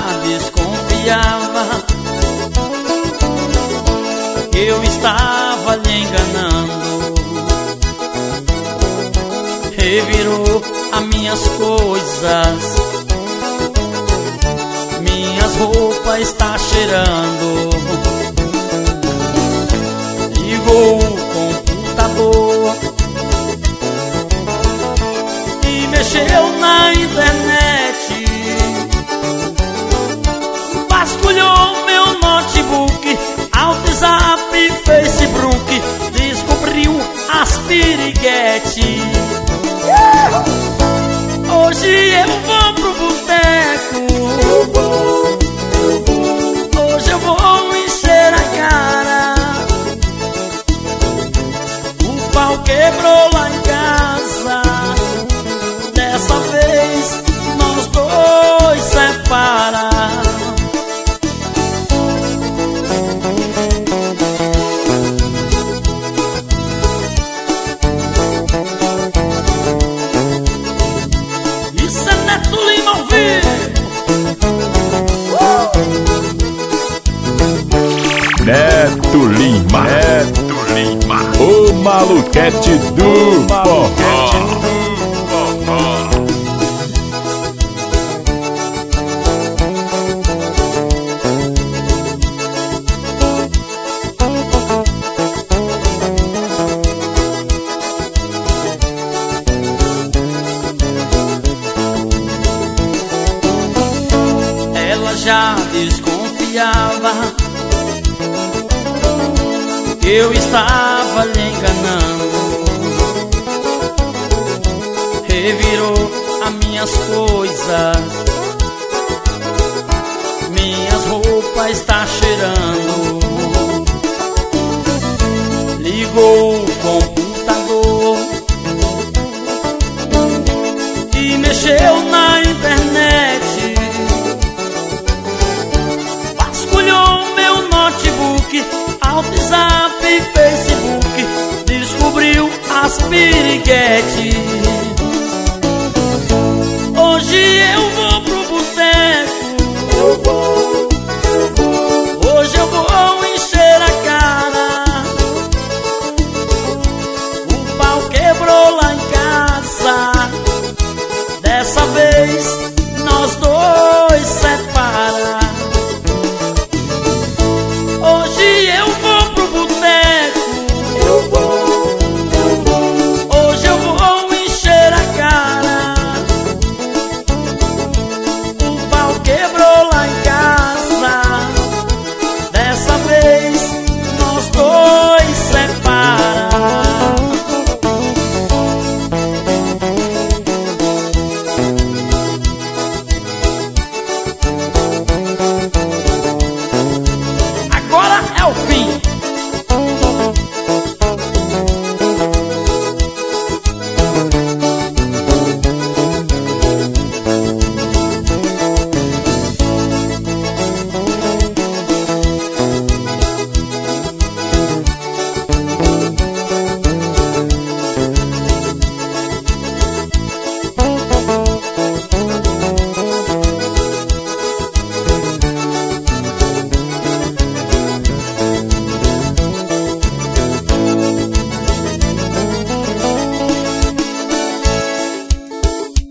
desconfiava que eu estava lhe enganando. Revirou as minhas coisas, minhas roupas está cheirando. Ligou o computador e mexeu na internet. Vasculhou meu notebook, WhatsApp, Facebook, descobriu as piriguete. Hoje eu vou pro boteco, hoje eu vou encher a cara. O pau quebrou lá em casa, dessa vez nós dois separa. Isso é Neto Lima ao vivo. Neto Lima, o maluquete do forró. Ela já desconfiava que eu estava lhe enganando. Revirou as minhas coisas, minhas roupas está cheirando. Ligou o computador e mexeu na internet. Vasculhou meu notebook, WhatsApp, Facebook, descobriu as piriguete.